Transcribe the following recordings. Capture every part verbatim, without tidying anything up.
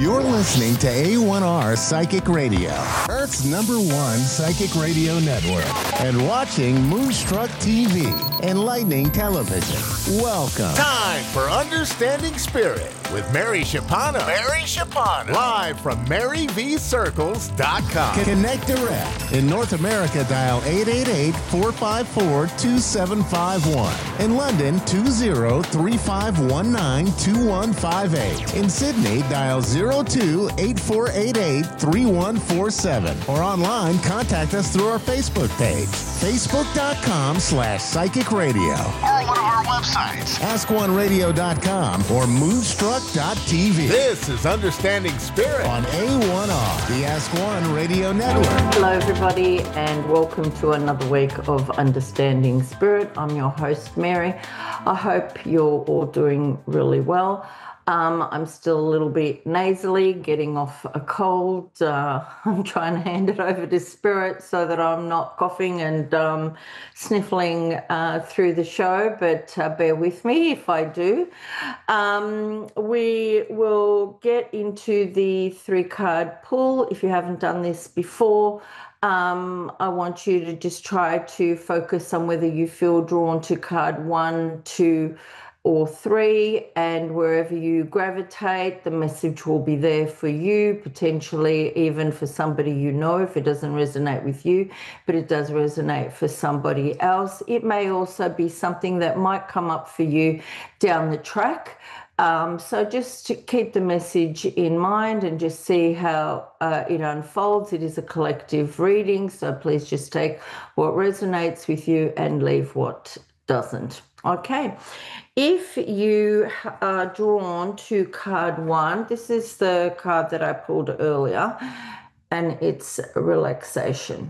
You're listening to A one R Psychic Radio, Earth's number one psychic radio network, and watching Moonstruck T V, Enlightening Television. Welcome. Time for Understanding Spirit with Mary Shapana. Mary Shapana. Live from Mary V Circles dot com. Connect direct. In North America, dial eight eight eight, four five four, two seven five one. In London, two zero three five one nine two one five eight. In Sydney, dial zero two eight four eight eight three one four seven. Or online, contact us through our Facebook page, facebook.com slash psychic radio. Or one of our websites, ask one radio dot com or moonstruck dot t v. This is Understanding Spirit on A one R, the Ask One Radio Network. Hello, everybody, and welcome to another week of Understanding Spirit. I'm your host, Mary. I hope you're all doing really well. Um, I'm still a little bit nasally, getting off a cold. Uh, I'm trying to hand it over to Spirit so that I'm not coughing and um, sniffling uh, through the show, but uh, bear with me if I do. Um, we will get into the three-card pull. If you haven't done this before, um, I want you to just try to focus on whether you feel drawn to card one, two, or three, and wherever you gravitate, the message will be there for you, potentially even for somebody you know if it doesn't resonate with you, but it does resonate for somebody else. It may also be something that might come up for you down the track. Um, so just to keep the message in mind and just see how uh, it unfolds. It is a collective reading, so please just take what resonates with you and leave what doesn't. Okay. If you are drawn to card one, this is the card that I pulled earlier, and it's relaxation.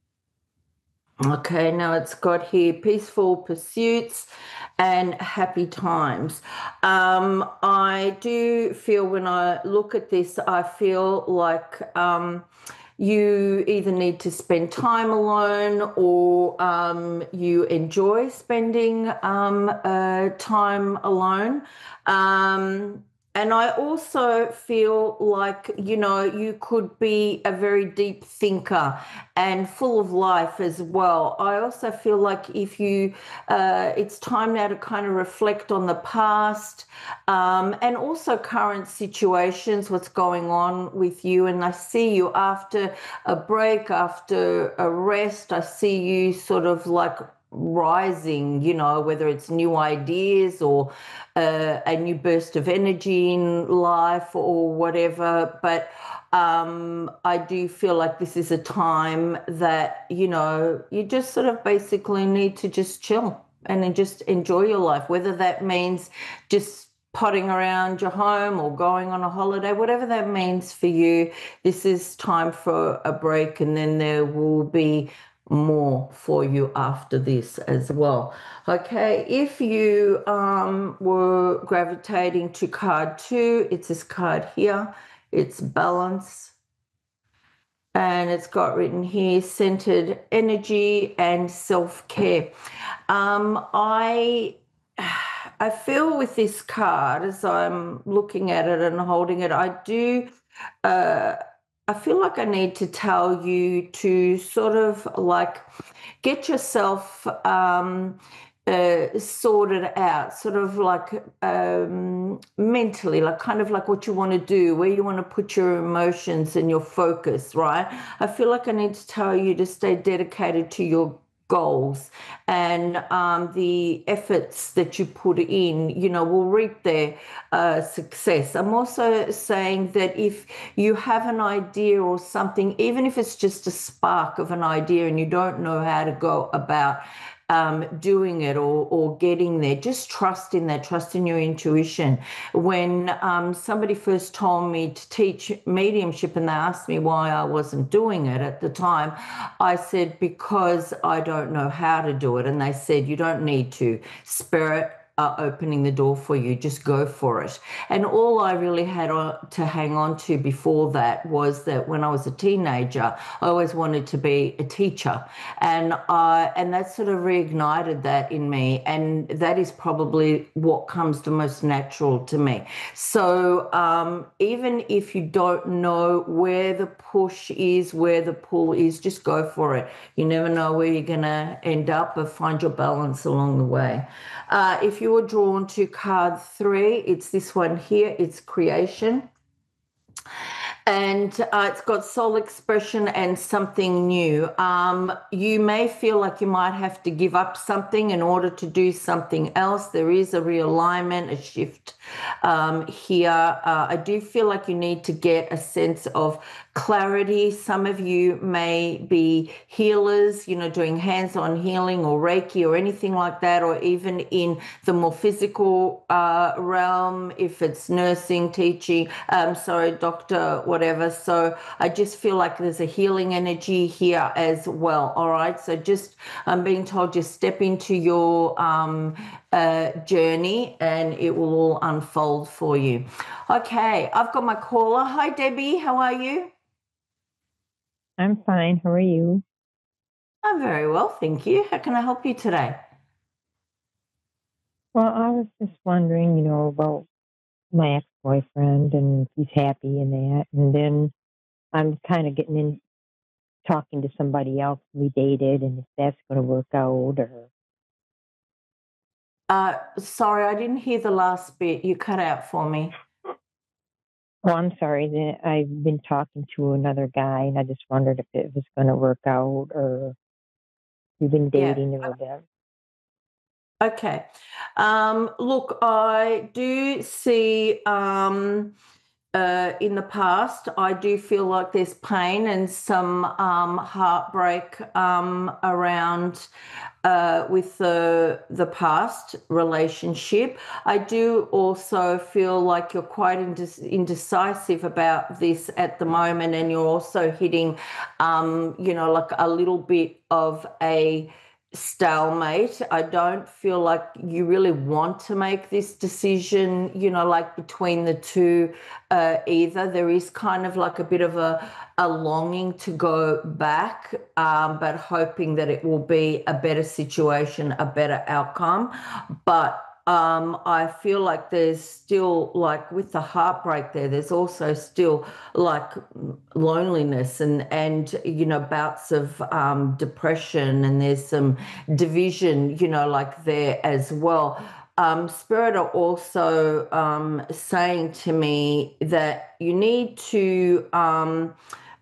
Okay, now it's got here peaceful pursuits and happy times. Um, I do feel when I look at this, I feel like um, you either need to spend time alone or um, you enjoy spending um, uh, time alone. Um, and I also feel like, you know, you could be a very deep thinker and full of life as well. I also feel like if you, uh, it's time now to kind of reflect on the past um, and also current situations, what's going on with you. And I see you after a break, after a rest, I see you sort of like rising, you know, whether it's new ideas or uh, a new burst of energy in life or whatever. But um, I do feel like this is a time that, you know, you just sort of basically need to just chill and then just enjoy your life, whether that means just potting around your home or going on a holiday, whatever that means for you. This is time for a break, and then there will be more for you after this as well. Okay, if you um, were gravitating to card two, it's this card here. It's balance. And it's got written here, centered energy and self-care. Um, I... I feel with this card, as I'm looking at it and holding it, I do, uh, I feel like I need to tell you to sort of like get yourself um, uh, sorted out, sort of like um, mentally, like kind of like what you want to do, where you want to put your emotions and your focus, right? I feel like I need to tell you to stay dedicated to your goals, and um, the efforts that you put in, you know, will reap their uh, success. I'm also saying that if you have an idea or something, even if it's just a spark of an idea and you don't know how to go about Um, doing it or, or getting there, just trust in that, trust in your intuition. When um, somebody first told me to teach mediumship and they asked me why I wasn't doing it at the time, I said, because I don't know how to do it. And they said, you don't need to. Spirit are opening the door for you. Just go for it. And all I really had to hang on to before that was that when I was a teenager, I always wanted to be a teacher. And I, and that sort of reignited that in me. And that is probably what comes the most natural to me. So um, even if you don't know where the push is, where the pull is, just go for it. You never know where you're going to end up, but find your balance along the way. Uh, if you were drawn to card three, it's this one here. It's creation. And uh, it's got soul expression and something new. Um, you may feel like you might have to give up something in order to do something else. There is a realignment, a shift um, here. Uh, I do feel like you need to get a sense of clarity. Some of you may be healers, you know, doing hands-on healing or Reiki or anything like that, or even in the more physical uh, realm, if it's nursing, teaching, um, sorry, doctor, whatever. So I just feel like there's a healing energy here as well. All right. So just, I'm being told, just step into your um, uh, journey and it will all unfold for you. Okay. I've got my caller. Hi, Debbie. How are you? I'm fine. How are you? I'm very well, thank you. How can I help you today? Well, I was just wondering, you know, about my ex-boyfriend and if he's happy in that. And then I'm kind of getting in, talking to somebody else we dated, and if that's going to work out or... Uh, sorry, I didn't hear the last bit. You cut out for me. Oh, I'm sorry. I've been talking to another guy, and I just wondered if it was going to work out, or we've been dating Yeah. or whatever. Okay. Um, look, I do see um, uh, in the past, I do feel like there's pain and some um, heartbreak um, around uh, with the the past relationship. I do also feel like you're quite indes- indecisive about this at the moment, and you're also hitting, um, you know, like a little bit of a stalemate. I don't feel like you really want to make this decision, you know, like between the two uh, either. There is kind of like a bit of a, a longing to go back, um, but hoping that it will be a better situation, a better outcome. But Um, I feel like there's still, like with the heartbreak there, there's also still like loneliness and, and you know, bouts of um, depression, and there's some division, you know, like there as well. Um, Spirit are also um, saying to me that you need to... Um,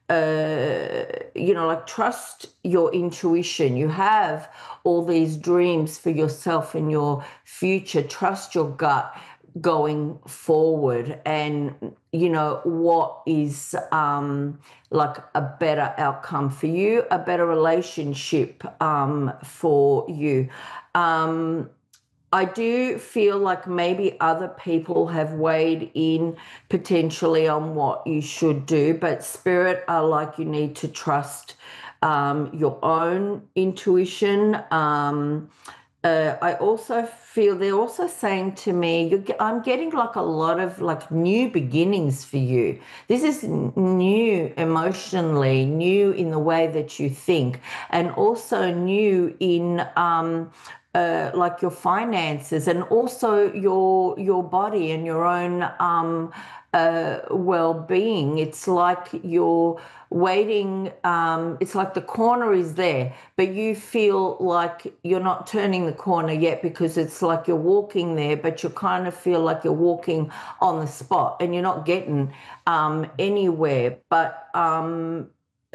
uh, you know, like trust your intuition. You have all these dreams for yourself and your future. Trust your gut going forward, and you know what is um, like a better outcome for you, a better relationship um, for you. Um, I do feel like maybe other people have weighed in potentially on what you should do, but Spirit are like you need to trust um, your own intuition. Um, uh, I also feel they're also saying to me, you're, I'm getting like a lot of like new beginnings for you. This is new emotionally, new in the way that you think, and also new in um, uh, like your finances, and also your your body and your own um, uh, well-being. It's like you're waiting. Um, it's like the corner is there, but you feel like you're not turning the corner yet, because it's like you're walking there, but you kind of feel like you're walking on the spot and you're not getting um, anywhere. But um,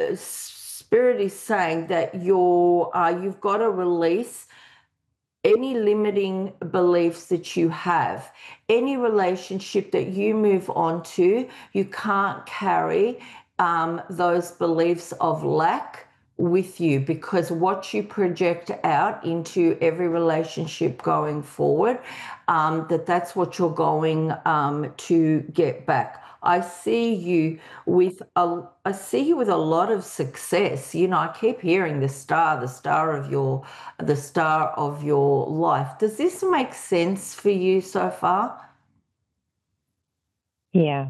Spirit is saying that you're uh, you've got to release any limiting beliefs that you have. Any relationship that you move on to, you can't carry um, those beliefs of lack with you, because what you project out into every relationship going forward, um, that that's what you're going um, to get back. I see you with a, I see you with a lot of success. You know, I keep hearing the star, the star of your, the star of your life. Does this make sense for you so far? Yeah.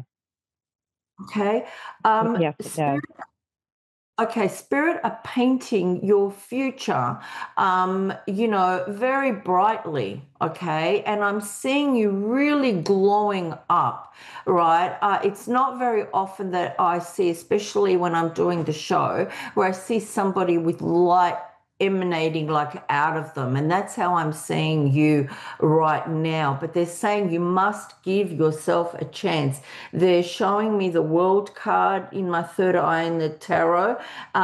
Okay. Um, Yes, it does. Spirit Okay, Spirit are painting your future, um, you know, very brightly, okay? And I'm seeing you really glowing up, right? Uh, it's not very often that I see, especially when I'm doing the show, where I see somebody with light emanating like out of them. And that's how I'm seeing you right now. But they're saying you must give yourself a chance. They're showing me the World card in my third eye in the tarot.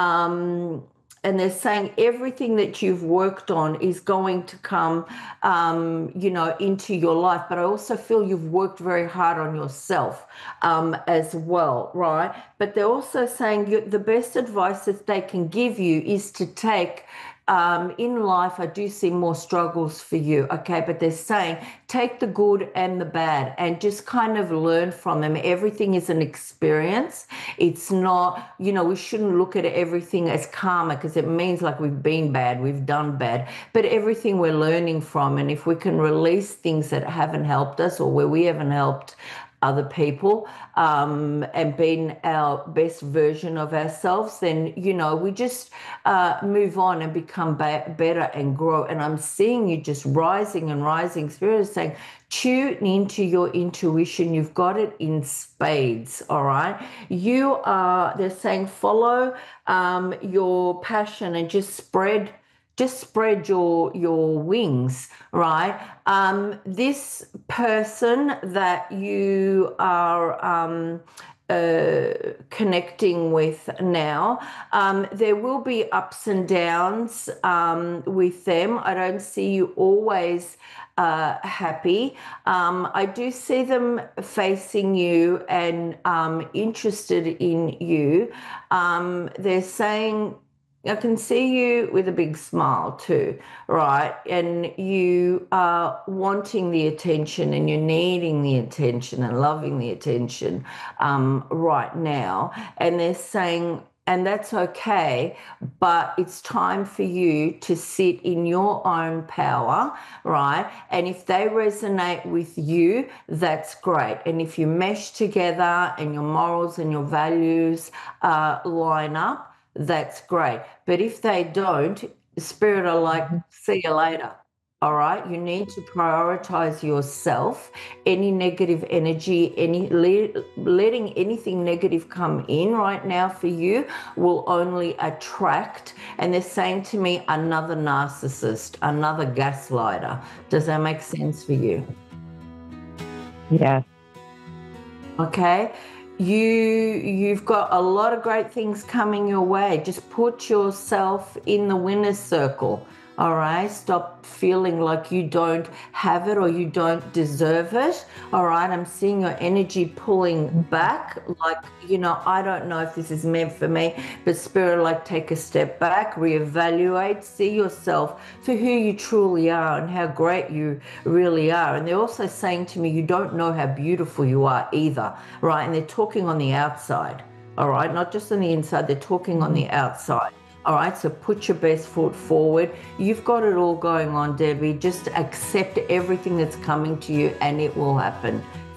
Um, and they're saying everything that you've worked on is going to come, um, you know, into your life. But I also feel you've worked very hard on yourself um, as well, right? But they're also saying you, the best advice that they can give you is to take um, in life, I do see more struggles for you, okay? But they're saying take the good and the bad and just kind of learn from them. Everything is an experience. It's not, you know, we shouldn't look at everything as karma because it means like we've been bad, we've done bad, but everything we're learning from. And if we can release things that haven't helped us or where we haven't helped other people um, and being our best version of ourselves, then, you know, we just uh, move on and become ba- better and grow. And I'm seeing you just rising and rising. Spirit is saying, tune into your intuition. You've got it in spades, all right? You are, they're saying, follow um, your passion and just spread just spread your your wings, right? Um, this person that you are um, uh, connecting with now, um, there will be ups and downs um, with them. I don't see you always uh, happy. Um, I do see them facing you and um, interested in you. Um, they're saying, I can see you with a big smile too, right? And you are wanting the attention and you're needing the attention and loving the attention um, right now. And they're saying, and that's okay, but it's time for you to sit in your own power, right? And if they resonate with you, that's great. And if you mesh together and your morals and your values uh, line up, that's great. But if they don't, Spirit are like, see you later. All right. You need to prioritize yourself. Any negative energy, any le- letting anything negative come in right now for you will only attract. And they're saying to me, another narcissist, another gaslighter. Does that make sense for you? Yes. Okay. You, you've got a lot of great things coming your way. Just put yourself in the winner's circle, all right? Stop feeling like you don't have it or you don't deserve it, all right? I'm seeing your energy pulling back, like, you know, I don't know if this is meant for me, but Spirit, like, take a step back, reevaluate, see yourself for who you truly are and how great you really are. And they're also saying to me, you don't know how beautiful you are either, right? And they're talking on the outside, all right? Not just on the inside, they're talking on the outside. All right, so put your best foot forward. You've got it all going on, Debbie. Just accept everything that's coming to you and it will happen.